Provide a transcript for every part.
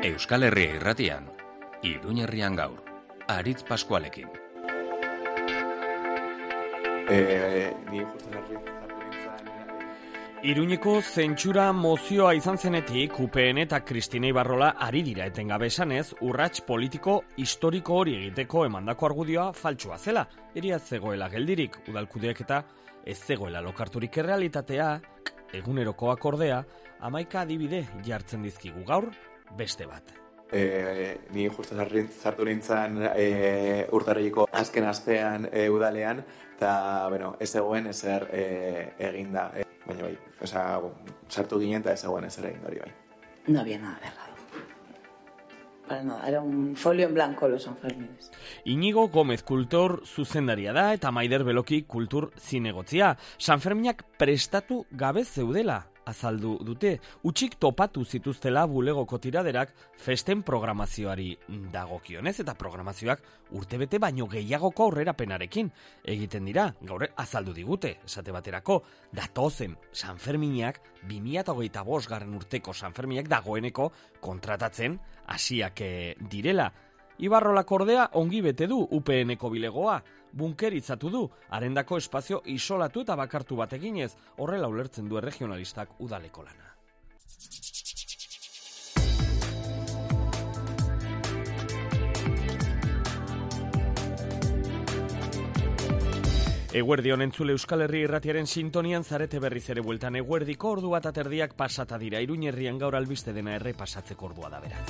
Euskal Herria Irratian, Iruñerrian gaur, Aritz Paskualekin. Iruñeko zentsura mozioa izan zenetik, UPN eta Kristina Ibarrola ari dira etengabe esanez, urrats politiko historiko hori egiteko emandako argudioa faltsua zela. Eria zegoela geldirik, udalkudeak eta ez zegoela lokarturik errealitatea, egunerokoak ordea, 11 adibide jartzen dizkigu gaur, beste bat. Ni justu sartu nintzen urtarrileko azken astean udalean, eta ez zegoen ezer eginda. Baina bai, sartu ginen eta ez zegoen ezer egin hori bai. No había nada cerrado. Para nada, era un folio en blanco los Sanfermines. Iñigo Gómez kultur zuzendaria da eta Maider Beloki kultur zinegotzia. Sanferminak prestatu gabe zeudela azaldu dute. Utxik topatu zituztela bulegoko tiraderak festen programazioari dagokionez eta programazioak urtebete baino gehiagoko aurrerapenarekin egiten dira. Gaur azaldu digute, esate baterako, datozen Sanferminak 2025 urteko Sanferminak dagoeneko kontratatzen hasiak direla. Ibarrolak ordea ongi bete du UPN-eko bilegoa, bunkeritzatu du, harendako espazio isolatu eta bakartu bat eginez, horrela ulertzen du erregionalistak udaleko lana. Eguerdion entzule Euskal Herria Irratiaren sintonian zarete berriz ere bueltan eguerdiko ordu bat aterdiak pasata dira, Iruñerrian gaur albiste dena errepasatzeko ordua da beraz.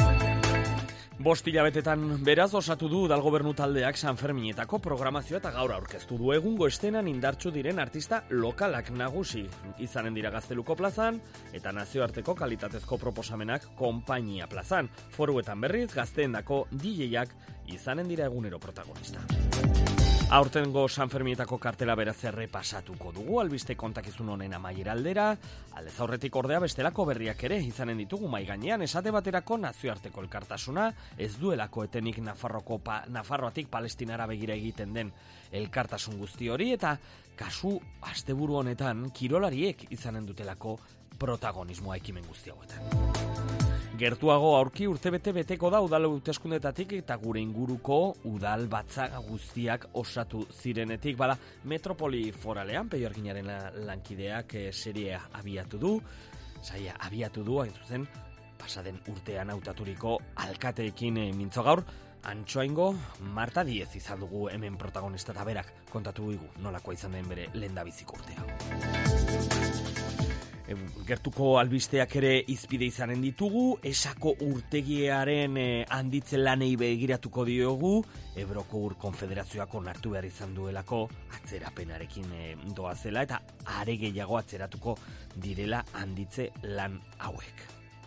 5 hilabetetan beraz osatu du udalgobernu taldeak Sanferminetako programazioa eta gaur aurkeztu du egungo estenan indartsu diren artista lokalak nagusi. Izanen dira Gazteluko plazan eta nazioarteko kalitatezko proposamenak Konpainia plazan. Foruetan berriz gazteendako DJak izanen dira egunero protagonista. Aurtengo Sanferminetako kartela beraz errepasatuko dugu, albiste kontakizun honen amaiera aldera, aldez aurretik ordea bestelako berriak ere izanen ditugu mai gainean, esate baterako nazioarteko elkartasuna, ez duelako etenik Nafarroatik Palestinara begira egiten den elkartasun guzti hori, eta kasu asteburu honetan kirolariek izanen dutelako protagonismoa ekimen guzti hauetan. Gertuago aurki urtebete beteko da udal hauteskundetatik eta gure inguruko udal batzaga guztiak osatu zirenetik. Bada, metropoli foralean, Peio Arginaren lankideak seria abiatu du, hain zuzen, pasaden urtean hautaturiko alkateekin mintzo gaur, Antxoaingo Marta Diez izan dugu hemen protagonista eta berak kontatu dugu nolakoa izan den bere lehendabiziko urtea. Gertuko albisteak ere izpide izanen ditugu, Esako urtegiaren handitze lanei begiratuko diogu, Ebroko Ur Konfederazioak onartu behar izan duelako atzerapenarekin doazela eta are gehiago atzeratuko direla handitze lan hauek.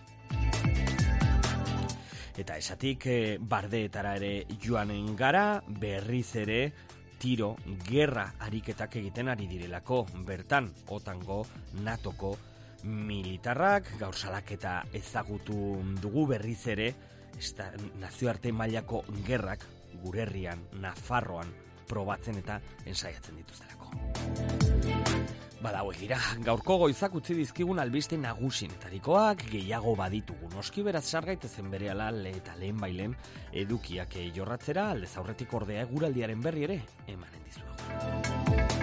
Eta esatik bardeetara ere joanen gara, berriz ere tiro, gerra ariketak egiten ari direlako bertan, otango, natoko militarrak, gaur salaketa ezagutu dugu berriz ere, nazioarte mailako gerrak gure herrian, Nafarroan, probatzen eta ensaiatzen dituztelako. Hauek dira, gaurko goizak utzi dizkigun albiste nagusinetarikoak, gehiago baditugu. Noski beraz sargaitezen berehala eta lehen bailen edukiak jorratzera, aldez aurretik ordea eguraldiaren berri ere emanen dizuegu.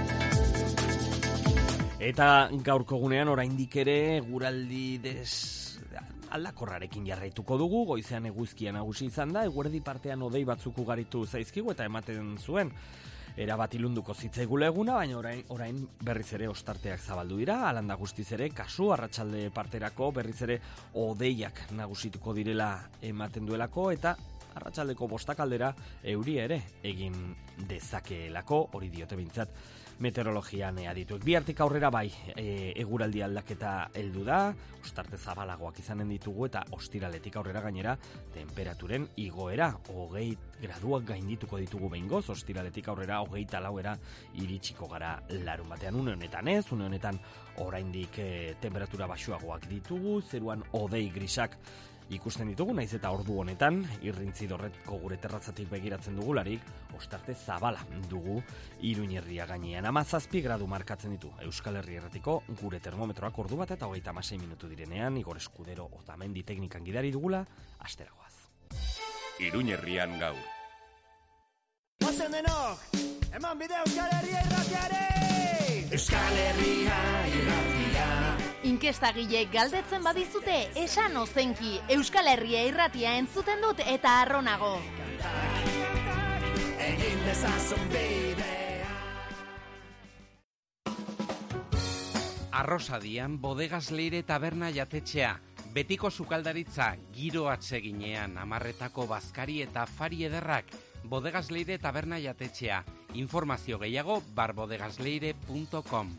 Eta gaurko gunean oraindik ere eguraldi aldakorrarekin jarraituko dugu, goizean eguzkia nagusi izan da, eguerdi partean hodei batzuk ugaritu zaizkigu eta ematen zuen erabat ilunduko zitzaigula eguna, baina orain berriz ere ostarteak zabaldu dira, alanda guztiz ere kasu arratsalde parterako berriz ere hodeiak nagusituko direla ematen duelako eta arratsaldeko 5 aldera euria ere egin dezakeelako, hori diote behintzat meteorologian adituek. Bihartik aurrera bai, eguraldi aldaketa heldu da, ostarte zabalagoak izanen ditugu eta ostiraletik aurrera gainera temperaturen igoera, 20 graduak gaindituko ditugu behingoz, ostiraletik aurrera 24era iritsiko gara larun batean. Une honetan oraindik temperatura baxuagoak ditugu, zeruan hodei grisak ikusten ditugu, naiz eta ordu honetan, irrintzi dorretko gure terratzatik begiratzen dugularik, ostarte zabala dugu Iruñerria gainean. 17 gradu markatzen ditu Euskal Herri Irratiko gure termometroak ordu bat eta 36 minutu direnean, Igor Eskudero Otamendi teknikan gidari dugula, asteragoaz. Iruñerrian gaur. Ozen denok, eman bide Euskal Herria irratiare! Euskal Herria irratia. Inkestagileek galdetzen badizute, esan ozenki, Euskal Herria irratia entzuten dut eta arronago. Egin dezazun bidea. Arrosadian, Bodegas Leire taberna jatetxea. Betiko sukaldaritza, giro atseginean, amarretako bazkari eta fari ederrak. Bodegas Leire taberna jatetxea. Informazio gehiago barbodegasleire.com.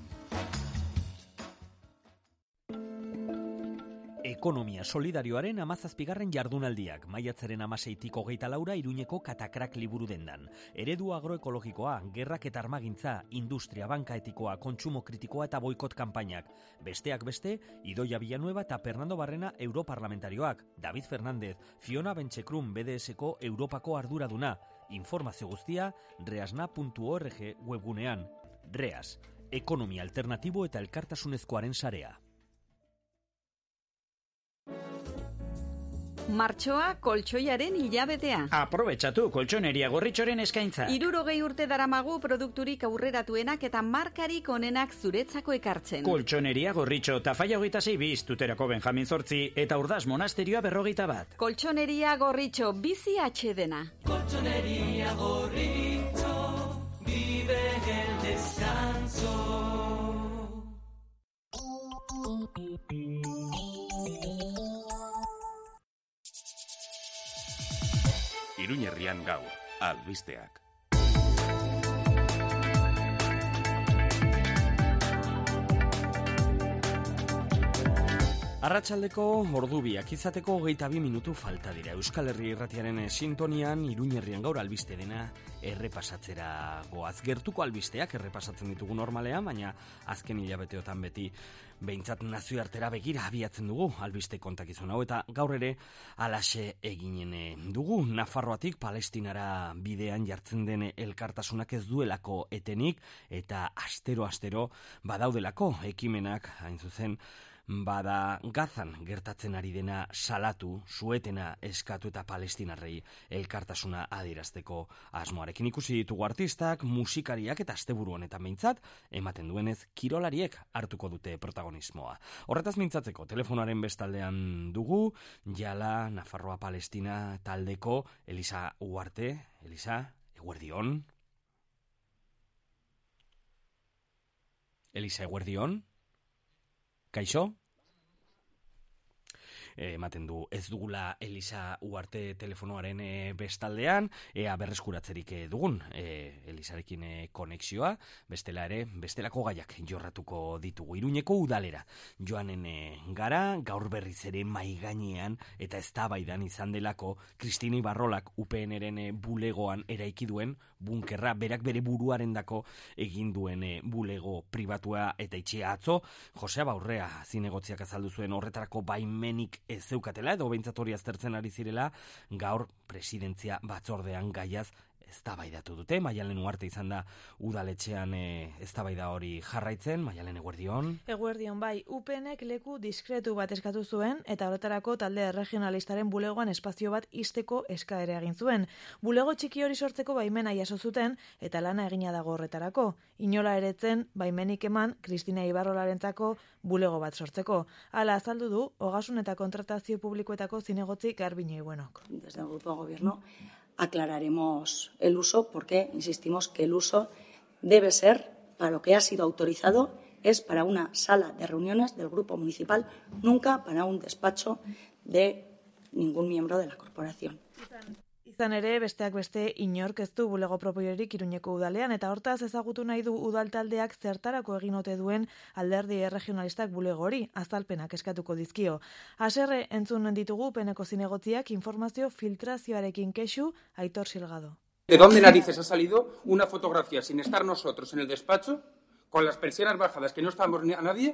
Ekonomia solidarioaren 17. jardunaldiak, maiatzaren 16tik 24 Iruñeko Katakrak liburu dendan. Eredu agroekologikoa, gerrak eta armagintza, industria, banka etikoa, kontsumo kritikoa eta boikot kanpainak. Besteak beste, Idoia Villanueva eta Fernando Barrena europarlamentarioak, David Fernández, Fiona Benchekrum BDSko Europako arduraduna. Informazio guztia reasna.org webgunean. Reas, ekonomia alternatibo eta elkartasunezkoaren sarea. Martxoa koltsoiaren hilabetea. Aprobetxatu koltsoneria Gorritxoren eskaintza. 60 urte daramagu produkturik aurreratuenak eta markarik onenak zuretzako ekartzen. Koltsoneria Gorritxo, Tafaia 26 biz, Tuterako Benjamin 8 eta Urdaz Monasterioa 51. Koltsoneria Gorritxo, bizi atxedena. Koltsoneria Gorritxo, vive el descanso. Iruñerrian gaur, albisteak. Arratsaldeko ordubiak izateko 22 minutu falta dira. Euskal Herri Irratiaren sintonian Iruñerrian gaur albiste dena errepasatzera goaz. Gertuko albisteak errepasatzen ditugu normalean, baina azken hilabeteotan beti behintzat nazioartera begira abiatzen dugu albiste kontakizun hau, eta gaur ere alaxe eginen dugu. Nafarroatik Palestinara bidean jartzen den elkartasunak ez duelako etenik, eta astero badaudelako ekimenak, hain zuzen, bada Gazan gertatzen ari dena salatu, suetena eskatu eta palestinarrei elkartasuna adierazteko asmoarekin. Ikusi ditugu artistak, musikariak eta asteburu honetan behintzat, ematen duenez kirolariek hartuko dute protagonismoa. Horretaz mintzatzeko, telefonoaren bestaldean dugu, jala Nafarroa Palestina taldeko Elisa Uarte. Elisa, eguerdion. Elisa, eguerdion. Kaixo? Ematen du ez dugula Elisa Uarte telefonoaren bestaldean, ea berreskuratzerik dugun Elisarekin konexioa, bestela ere, bestelako gaiak jorratuko ditugu. Iruñeko udalera joanen gara, gaur berriz ere maigainean eta eztabaidan izan delako Kristina Ibarrolak UPNren bulegoan eraiki duen bunkerra, berak bere buruarendako egin duen bulego pribatua eta itxia. Atzo Josea Baurrea zinegotziak azaldu zuen horretarako baimenik ez zeukatela, edo behintzat hori aztertzen ari zirela. Gaur presidentzia batzordean gaiaz eztabaidatu dute. Maialen Uarte izan da udaletxean eztabaida hori jarraitzen. Maialen, eguerdion. Eguerdion, bai, UPNek leku diskretu bat eskatu zuen, eta horretarako talde regionalistaren bulegoan espazio bat ixteko eskaera egin zuen. Bulego txiki hori sortzeko baimena jaso zuten, eta lana egina dago horretarako. Inola eretzen baimenik eman Kristina Ibarrolarentzako bulego bat sortzeko. Hala azaldu du, Ogasun eta Kontratazio Publikoetako zinegotzi Garbine Buenok. Desde el Grupo de Gobierno aclararemos el uso, porque insistimos que el uso debe ser, para lo que ha sido autorizado, es para una sala de reuniones del Grupo Municipal, nunca para un despacho de ningún miembro de la corporación. Izan ere, besteak beste, inork ez du bulego propiorik Iruñeko udalean, eta hortaz ezagutu nahi du udaltaldeak zertarako egin ote duen alderdi regionalistak bulego hori, azalpenak eskatuko dizkio. Haserre entzun ditugu peneko zinegotziak informazio filtrazioarekin kexu Aitor Silgado. ¿De dónde narices ha salido una fotografía sin estar nosotros en el despacho, con las persianas bajadas, que no estamos a nadie,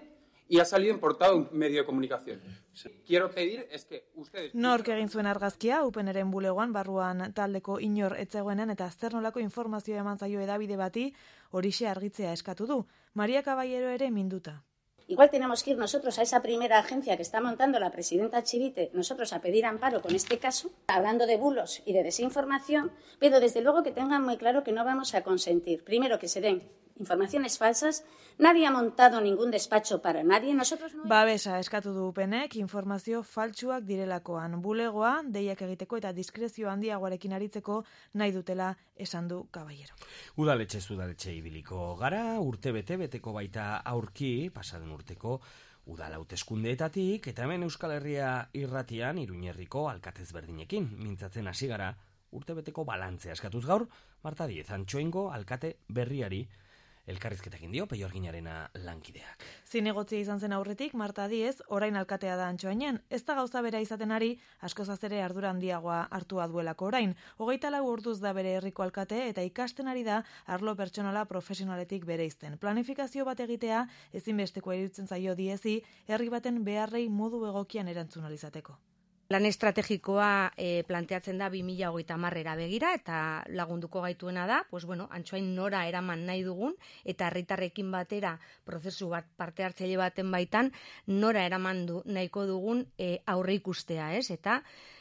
y ha salido en portada un medio de comunicación. Quiero pedir es que ustedes... Nork egin zuen argazkia, UPNren bulegoan, barruan taldeko inor etzegoenen eta zer nolako informazio eman zaio hedabide bati horixe argitzea eskatu du. Maria Caballero ere minduta. Igual tenemos que ir nosotros a esa primera agencia que está montando la presidenta Chivite, nosotros a pedir amparo con este caso, hablando de bulos y de desinformación, pero desde luego que tengan muy claro que no vamos a consentir, primero, que se den informaciones falsas, nadie ha montado ningún despacho para nadie, nosotros no... Babesa eskatu du UPNek informazio faltsuak direlakoan. Bulegoa, deiak egiteko eta diskrezio handiagoarekin aritzeko nahi dutela esan du Caballero. Udaletxe ibiliko gara, urte beteko baita aurki, pasaden urteko udal hauteskundeetatik, eta hemen Euskal Herria irratian Iruñerriko alkatez berdinekin, mintzatzen hasi gara urtebeteko balantzea eskatuz gaur, Marta Diez Antxoingo alkate berriari elkarrizketekin dio Peio Arginarena lankideak. Zinegotzia izan zen aurretik, Marta Diez orain alkatea da Antxoainen. Ez da gauza bera izaten ari, askozaz ere ardura handiagoa hartua duelako orain. 24 orduz da bere herriko alkate eta ikasten ari da arlo pertsonala profesionaletik bereizten. Planifikazio bat egitea ezinbestekoa iruditzen zaio Diezi, herri baten beharrei modu egokian erantzun ahal izateko. Plan estrategikoa planteatzen da 2030era begira eta lagunduko gaituena da, Antxoain nora eraman nahi dugun eta herritarrekin batera prozesu bat parte hartzaile baten baitan nora eraman nahiko dugun aurre ikustea, ez? Eta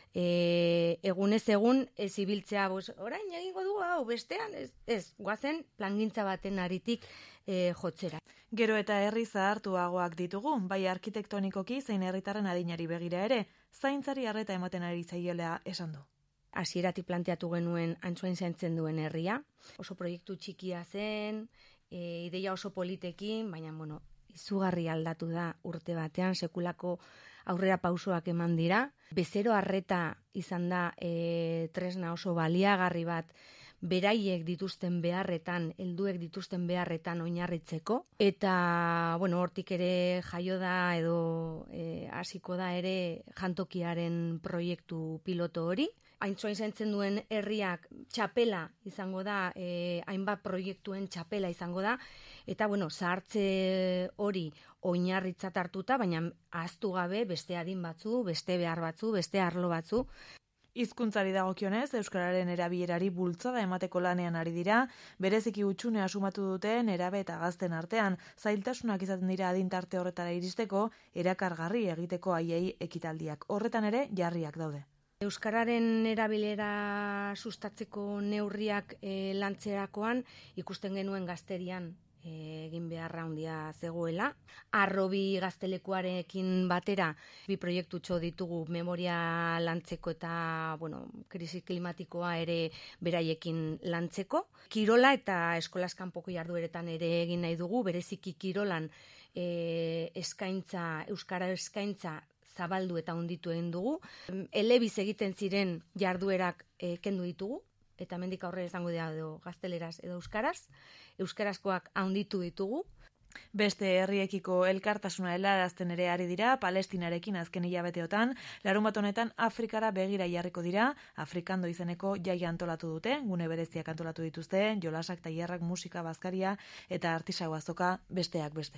egunez egun ez ibiltzea, orain egingo du hau bestean, ez, guazen plangintza baten aritik jotzera. Gero eta herri zahartuagoak ditugu, bai arkitektonikoki zein herritarren adinari begira ere, zaintzari arreta ematen ari zaiela esan du. Hasieratik planteatu genuen Antxoain zaintzen duen herria, oso proiektu txikia zen, ideia oso politekin, baina izugarri aldatu da urte batean, sekulako aurrera pausoak eman dira. Bezero arreta izan da tresna oso baliagarri bat, beraiek dituzten beharretan, helduek dituzten beharretan oinarritzeko. Eta, hortik ere jaio da edo hasiko da ere jantokiaren proiektu piloto hori. Antxoain zaintzen duen herriak txapela izango da, hainbat proiektuen txapela izango da, eta zahartze hori oinarritzat hartuta, baina ahaztu gabe beste adin batzu, beste behar batzu, beste arlo batzu. Hizkuntzari dagokionez, euskararen erabilerari bultzada emateko lanean ari dira, bereziki hutsune asumatu dute nerabe eta gazten artean, zailtasunak izaten dira adin tarte horretara iristeko, erakargarri egiteko haiei ekitaldiak. Horretan ere jarriak daude. Euskararen erabilera sustatzeko neurriak lantzerakoan ikusten genuen gazterian egin beharra handia zegoela. Arrobi gaztelekuarekin batera bi proiektutxo ditugu memoria lantzeko eta krisi klimatikoa ere beraiekin lantzeko. Kirola eta eskolaz kanpoko jardueretan ere egin nahi dugu, bereziki kirolan euskara eskaintza zabaldu eta hunditu egin dugu. Elebiz egiten ziren jarduerak kendu ditugu, eta hemendik aurrera izango dira edo gazteleraz edo euskarazkoak handitu ditugu. Beste herriekiko elkartasuna helarazten ere ari dira, Palestinarekin azken hilabeteotan, larunbat honetan Afrikara begira jarriko dira, Afrikando izeneko jaia antolatu dute, gune bereziak antolatu dituzte, jolasak, tailerrak, musika, bazkaria eta artisau azoka besteak beste.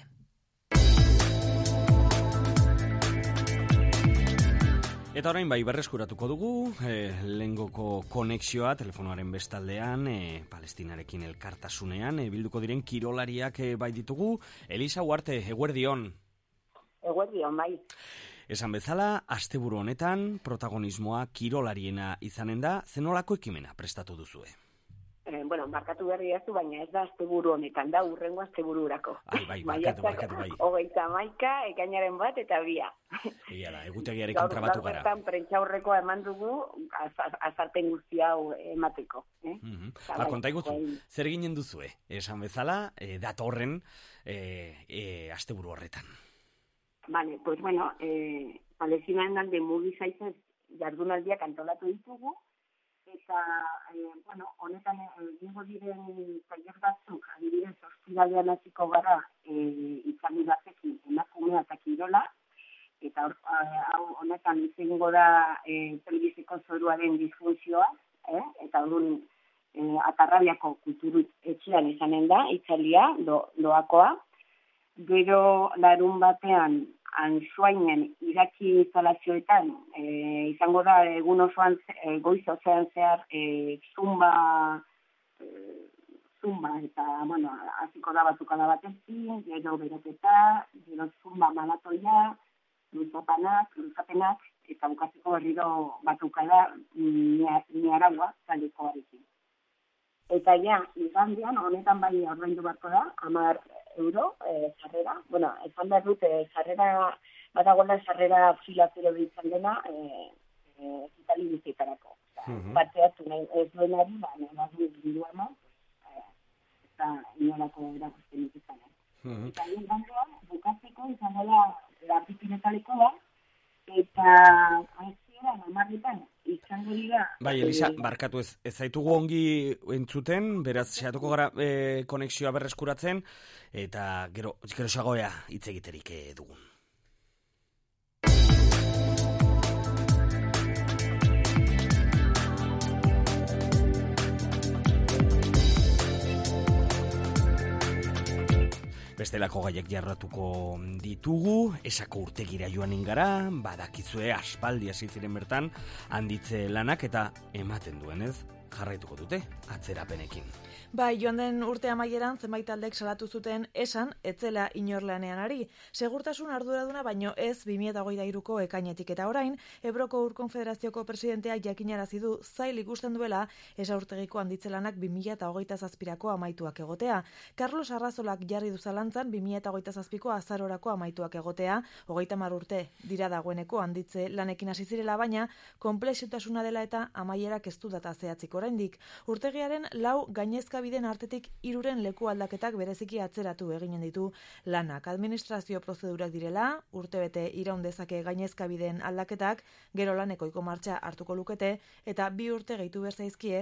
Eta orain berreskuratuko dugu, lehengoko konexioa telefonoaren bestaldean, Palestinarekin elkartasunean, bilduko diren kirolariak bai ditugu. Elisa Uarte, eguerdion. Eguerdion, bai. Esan bezala, asteburu honetan, protagonismoa kirolariena izanen da, zenolako ekimena prestatu duzue? Markatu berri ez du, baina ez da asteburu honetan, da urrengo astebururako. Markatu bai. 31, ekainaren 1 eta 2. Egia da, egutegiarekin trabatu gara. Gaur prentsaurrekoa eman dugu, azarpen guzti hau emateko. Konta iguzu, zer ginen duzue? Esan bezala, datorren asteburu horretan. Vale, pues Palestinaren alde mugizaitez jardunaldiak antolatu ditugu, eta, honetan egingo diren tailer batzuk, adibidez, ostiralean hasiko gara izan batekin emakumea eta kirola, eta honetan izango da telebistiko zoruaren disfuntzioa, eta orduan Atarrabiako kulturu etxean izanen da, itzaldia, doakoa, Gero larun batean, Ansoainen iraki instalazioetan, izango da egun osoan, goiz osoan zehar, zumba eta, bueno, hasiko da batukada batekin, gero beroketa, gero zumba maratoia, luzapenak, eta bukatzeko berriro batukada niaraua taldekoarekin. Eta ja, igandean, honetan bai ordaindu beharko da, 10 euro sarrera. Bueno, esan behar dut, sarrera, badagoela sarrera filazero ditzen dena, ekitali bizietarako. Parteatu nahi ez duenari, nahi du bindu eman, eta inolako erakusten izan. Eta igandean, bukatzeko izango da, lapipinetaleko da, eta hasieran 10 izango dira. Bai, Elisa, barkatu ez zaitugu ongi entzuten, beraz, saiatuko gara konexioa berreskuratzen, eta gero sagoea hitz egiterik dugun. Bestelako gaiak jarratuko ditugu, esako urtegira joanen gara, badakizue aspaldi hasi ziren bertan, handitze lanak eta ematen duenez, jarraituko dute, atzerapenekin. Bai, joan den urte amaieran zenbait taldek salatu zuten esan etzela inor lanean ari. Segurtasun arduraduna baino ez 2023ko ekainetik eta orain, Ebroko Ur Konfederazioko presidenteak jakinarazi du zail ikusten duela Esaurtegiko handitzelanak 2027ko amaituak egotea. Carlos Arrazolak jarri du zalantzan 2027ko azarorako amaituak egotea, 30 urte dira dagoeneko handitze lanekin hasi zirela, baina konplexutasuna dela eta amaierak ez du data zehatzik oraindik. Urtegiaren 4 gainezkabideen artetik 3 leku aldaketak bereziki atzeratu eginen ditu lanak. Administrazio prozedurak direla, urtebete iraun dezake gainezkabideen aldaketak, gero laneko martxa hartuko lukete, eta 2 urte gehitu berzaizkie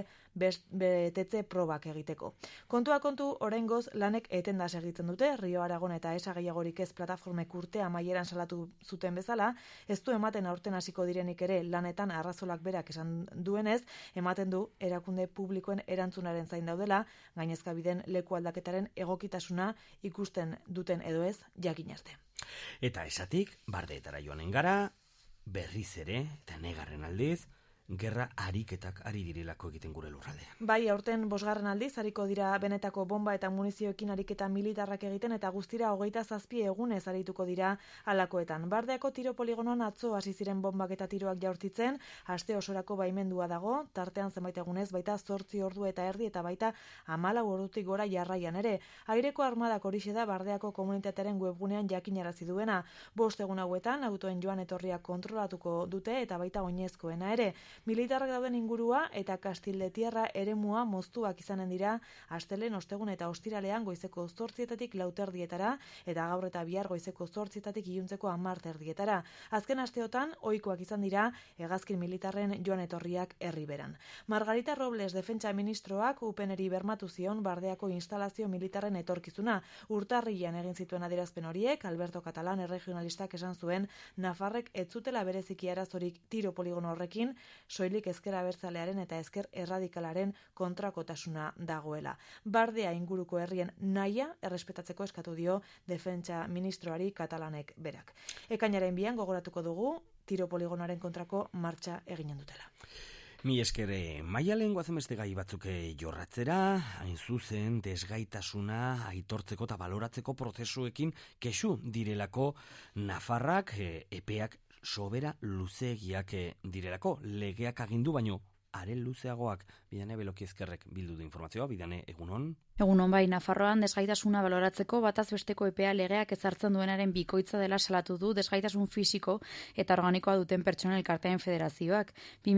betetze probak egiteko. Kontua kontu, oraingoz lanek etenda segitzen dute, Rio Aragon eta Esa gehiagorik ez plataformek urte amaieran salatu zuten bezala, ez du ematen aurten hasiko direnik ere lanetan Arrazolak berak esan duenez, ematen du erakunde publikoen erantzunaren zain daudela, gainezkabideen leku aldaketaren egokitasuna ikusten duten edo ez jakin arte. Eta esatik, bardeetara joanen gara, berriz ere, eta negarren aldiz, gerra ariketak ari direlako egiten gure lurraldean. Bai, aurten 5. aldiz ariko dira benetako bomba eta munizioekin ariketa militarrak egiten eta guztira 27 egunez arituko dira halakoetan. Bardeako tiro poligonoan atzo hasi ziren bombak eta tiroak jaurtitzen, aste osorako baimendua dago, tartean zenbait egunez baita 8 ordu eta erdi eta baita 14 ordutik gora jarraian ere. Aireko armadak horixe da Bardeako komunitatearen webgunean jakinarazi duena. 5 egun hauetan autoen joan etorriak kontrolatuko dute eta baita oinezkoena ere. Militarrak dauden ingurua eta Kastilde-Tierra eremua moztuak izanen dira astelen, ostegun eta ostiralean goizeko 8:00 lauterdietara eta gaur eta bihar goizeko 8:00 iluntzeko 10:00. Azken asteotan ohikoak izan dira hegazkin militarren joan etorriak herriberan. Margarita Robles defentsa ministroak UPNeri bermatu zion Bardeako instalazio militarren etorkizuna. Urtarrilean egin zituen adierazpen horiek, Alberto Catalán erregionalistak esan zuen Nafarrek ez zutela bereziki arazorik tiro poligono horrekin, soilik ezker abertzalearen eta ezker erradikalaren kontrakotasuna dagoela. Bardea inguruko herrien nahia errespetatzeko eskatu dio defentsa ministroari Katalanek berak. Ekainaren 2 gogoratuko dugu tiro poligonoaren kontrako martxa eginen dutela. Mi eskere, Maialen goazen beste gai batzuk jorratzera, hain zuzen, desgaitasuna aitortzeko eta baloratzeko prozesuekin kexu direlako Nafarrak, epeak sobera luzeegiak direlako, legeak agindu baino, haren luzeagoak, Bidane Belokiezkerrek bildu du informazioa, Bidane, egunon? Egunon bai, Nafarroan desgaitasuna baloratzeko bataz besteko epea legeak ezartzen duenaren bikoitza dela salatu du desgaitasun fisiko eta organikoa duten pertsonen elkarteen federazioak.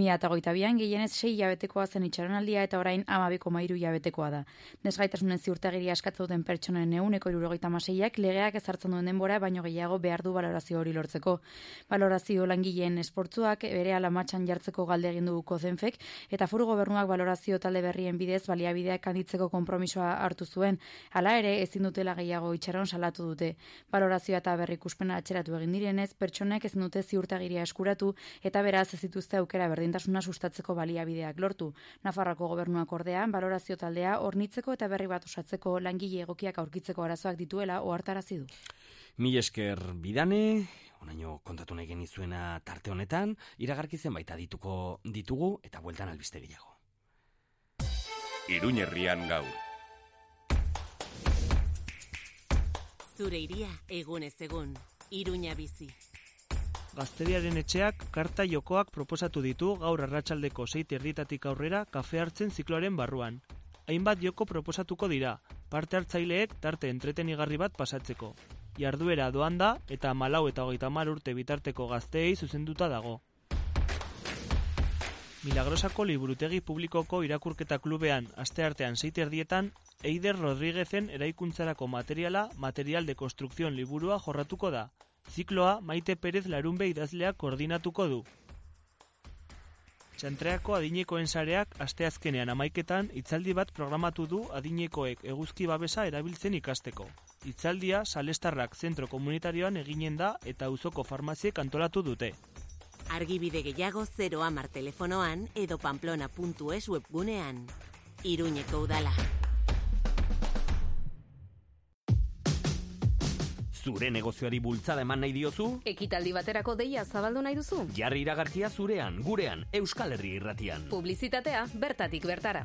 2022an gehienez 6 hilabetekoa zen itxaronaldia eta orain 12,3 hilabetekoa da. Desgaitasunen ziurtagiria eskatzen duten pertsonen 176ak legeak ezartzen duen denbora baino gehiago behar du balorazio hori lortzeko. Balorazio langileen esportzuak berehala martxan jartzeko galde egin du Kozenfek eta Foru Gobernuak balorazio talde berrien bidez baliabideak handitzeko konpromisoa hartu zuen. Hala ere, ezin dutela gehiago itxaron salatu dute. Balorazioa eta berrikuspena atzeratu egin direnez, pertsonek ezin dute ziurtagiria eskuratu eta beraz ez dituzte aukera berdintasuna sustatzeko baliabideak lortu. Nafarroako Gobernuak ordean balorazio taldea hornitzeko eta berri bat osatzeko langile egokiak aurkitzeko arazoak dituela ohartarazi du. Mil esker bidane, onaino kontatu nahi genizuena tarte honetan, iragarki zenbait ditugu eta bueltan albiste gehiago. Iruñerrian gaur. Zure iria egunez egun, Iruña bizi. Gazteriaren etxeak karta jokoak proposatu ditu gaur arratsaldeko 6:30 aurrera kafe hartzen zikloaren barruan. Hainbat joko proposatuko dira, parte hartzaileek tarte entretenigarri bat pasatzeko. Jarduera doan da eta 14 eta 30 urte bitarteko gazteei zuzenduta dago. Milagrosako liburutegi publikoko irakurketa klubean asteartean 6:30 Eider Rodríguezen eraikuntzarako material de construcción liburua jorratuko da. Zikloa Maite Pérez Larunbe idazleak koordinatuko du. Txantreako adinekoen sareak asteazkenean 11etan hitzaldi bat programatu du adinekoek eguzki babesa erabiltzen ikasteko. Hitzaldia Salestarrak zentro komunitarioan eginen da eta auzoko farmaziek antolatu dute. Argibide gehiago 010 telefonoan edo pamplona.es webgunean. Iruñeko udala. Zure negozioari bultzada eman nahi diozu? Ekitaldi baterako deia zabaldu nahi duzu? Jarri iragarkia zurean, gurean, Euskal Herri Irratian. Publizitatea bertatik bertara.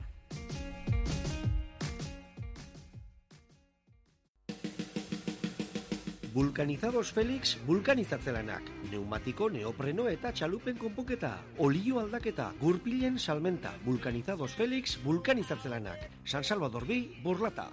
Vulcanizados Felix vulkanizatzelanak. Neumatiko, neopreno eta txalupen konponketa. Olio aldaketa, gurpilen salmenta. Vulcanizados Felix vulkanizatzelanak. San Salvador bi, Burlata.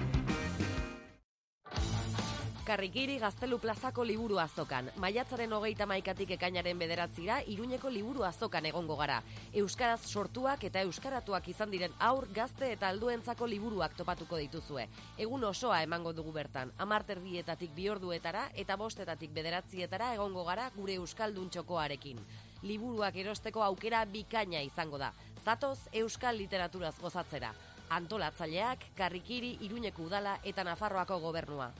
Karrikiri Gaztelu plazako liburu azokan. Maiatzaren 31 ekainaren 9 Iruñeko liburu azokan egongo gara. Euskaraz sortuak eta euskaratuak izan diren aur, gazte eta alduentzako liburuak topatuko dituzue. Egun osoa emango dugu bertan. 10:00 2 orduetara eta 5:00 9:00 egongo gara gure euskaldun txokoarekin. Liburuak erosteko aukera bikaina izango da. Zatoz euskal literaturaz gozatzera. Antolatzaileak Karrikiri, Iruñeko udala eta Nafarroako Gobernua.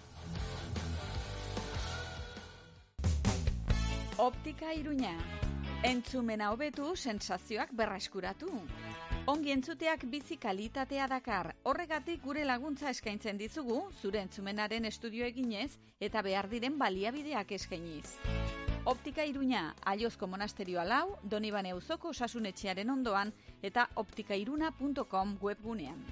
Optika Iruña. Entzumena hobetu, sensazioak berreskuratu. Ongi entzuteak bizi kalitatea dakar. Horregatik gure laguntza eskaintzen dizugu, zure entzumenaren estudio eginez eta behar diren baliabideak eskainiz. Optika Iruña, Aiozko monasterioa 4, Donibane auzoko osasunetxearen ondoan eta optikairuna.com webgunean.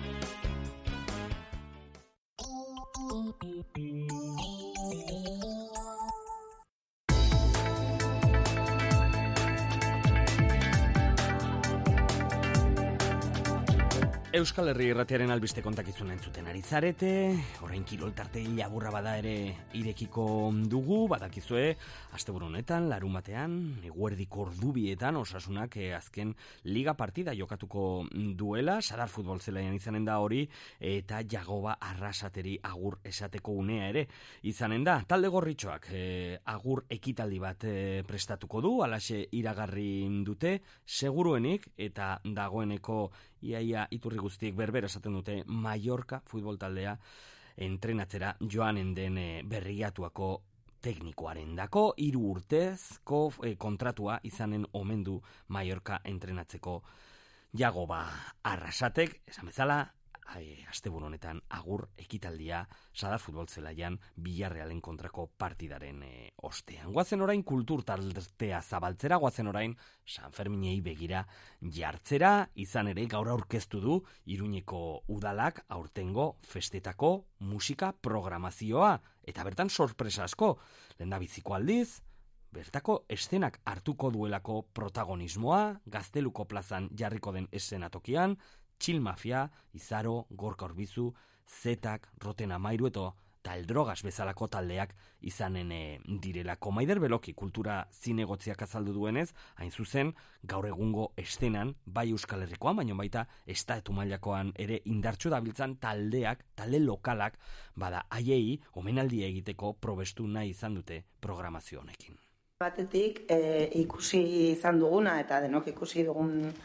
Euskal Herri Irratiaren albiste kontakizuna entzuten ari zarete, orain kirol tarte laburra bada ere irekiko dugu, badakizue, asteburu honetan, larunbatean, eguerdiko ordubietan, Osasunak azken liga partida jokatuko duela, Sadar futbol zelaian izanen da hori, eta Jagoba Arrasateri agur esateko unea ere izanen da. Talde gorritxoak agur ekitaldi bat prestatuko du, alaxe iragarri dute, seguruenik, eta dagoeneko iaia iturri guztiek berbera esaten dute Mallorca futbol taldea entrenatzera joanen den berriatuako teknikoaren dako 3 urtezko kontratua izanen omen du Mallorca entrenatzeko Jagoba Arrasatek, esan bezala, asteburu honetan agur ekitaldia Sadar futbol zelaian Villarrealen kontrako partidaren ostean. Goazen orain kultur taldea zabaltzera, goazen orain San Ferminei begira jartzera, izan ere gaur aurkeztu du Iruñeko udalak aurtengo festetako musika programazioa, eta bertan sorpresa asko, lehendabiziko aldiz, bertako eszenak hartuko duelako protagonismoa, Gazteluko plazan jarriko den eszenatokian, Chill Mafia, Izaro, Gorka Orbizu, Zetak, Roten Amairu eta Taldrogas bezalako taldeak izanen direlako. Maider Beloki kultura zinegotziak azaldu duenez, hain zuzen, gaur egungo estenan, bai Euskal Herrikoan, baina baita estatu mailakoan ere indartsu dabiltzan taldeak, talde lokalak, bada haiei omenaldia egiteko probestu nahi izan dute programazio honekin. Batetik ikusi izan duguna eta denok ikusi dugun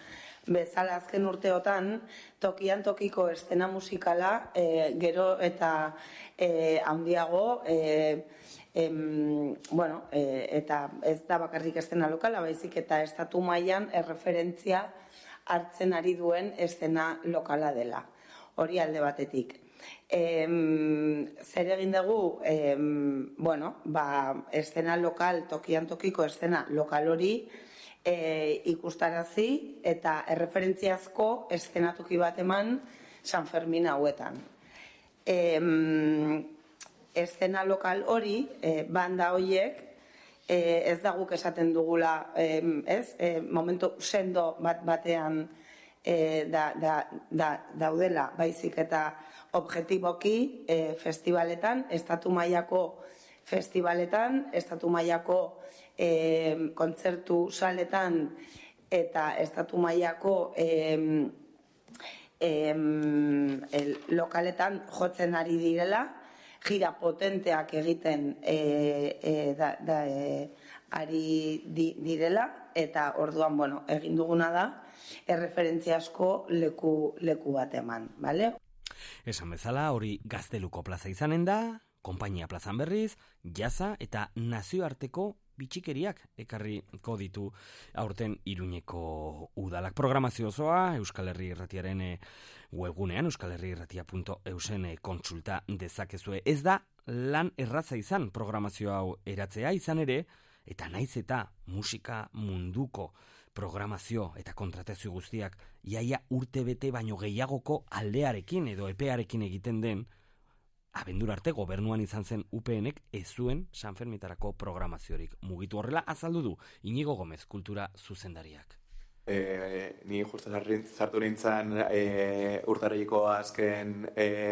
bezala azken urteotan, tokian tokiko eszena musikala gero eta handiago, eta ez da bakarrik eszena lokala, baizik eta estatu mailan erreferentzia hartzen ari duen eszena lokala dela. Hori alde batetik. Zer egin dugu, eszena lokal, tokian tokiko eszena lokal hori ikustarazi eta erreferentziazko eszenatoki bat eman San Fermin hauetan. Eszena lokal hori, banda horiek, ez da guk esaten dugula, momentu sendo batean daudela, baizik eta objektiboki festivaletan, estatu mailako festivaletan, estatu mailako kontzertu saletan eta estatu mailako lokaletan jotzen ari direla, gira potenteak egiten ari direla, eta orduan, egin duguna da, erreferentziasko leku bat eman, bale? Esan bezala, hori Gazteluko plaza izanen da, konpainia plazan berriz, jaza eta nazioarteko bitxikeriak ekarriko ditu aurten Iruñeko udalak. Programazio osoa Euskal Herri Irratiaren webgunean, euskalherriirratia.eusen kontsulta dezakezue. Ez da lan erraza izan programazio hau eratzea, izan ere, eta naiz eta musika munduko programazio eta kontratazio guztiak iaia urtebete baino gehiagoko aldearekin edo epearekin egiten den, abendura arte gobernuan izan zen UPNek ez zuen Sanfermitarako programaziorik mugitu. Horrela azaldu du Inigo Gomez kultura zuzendariak. Ni justu sartu nintzen urtarrileko azken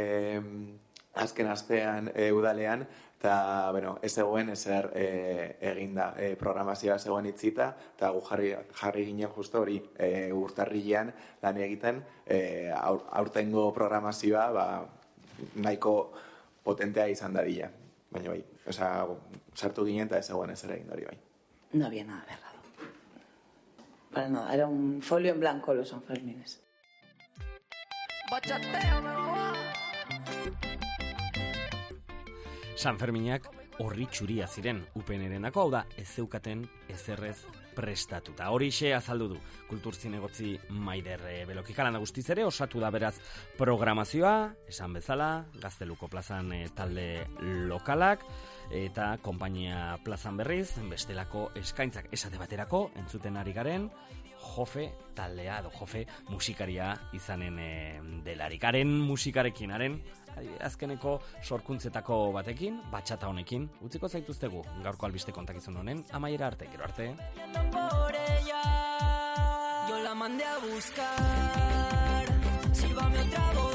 astean udalean, eta ez zegoen ezer eginda programazioa zegoen itzita, eta gu jarri ginen justu hori urtarrilean lan egiten aurtengo programazioa nahiko potentea izan dadila. Baina bai, sartu ginen eta ez zegoen ezer egin hori bai. No había nada de errado. Para nada, era un folio en blanco los Sanfermines. Sanferminak horri txuria ziren UPN-erenako, hau da, ez zeukaten ezerrez prestatuta. Horixe azaldu du kultur zinegotzi Maider Belokikalan guztiz ere, osatu da beraz programazioa, esan bezala, Gazteluko plazan talde lokalak, eta konpainia plazan berriz, bestelako eskaintzak esate baterako, entzuten ari garen, Jofe taldea, edo Jofe musikaria izanen delarikaren musikarekin, azkeneko sorkuntzetako batekin, batxata honekin, utziko zaituztegu gaurko albiste kontakizun honen, amaiera arte, gero arte. Yo la mandé a buscar, sírvame otra voz.